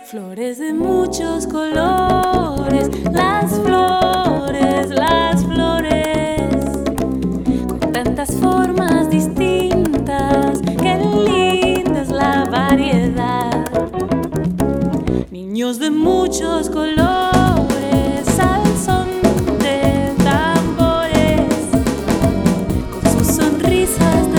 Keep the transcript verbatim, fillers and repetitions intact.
Flores de muchos colores, las flores, las flores, con tantas formas distintas, qué linda es la variedad. Niños de muchos colores, al son de tambores, con sus sonrisas de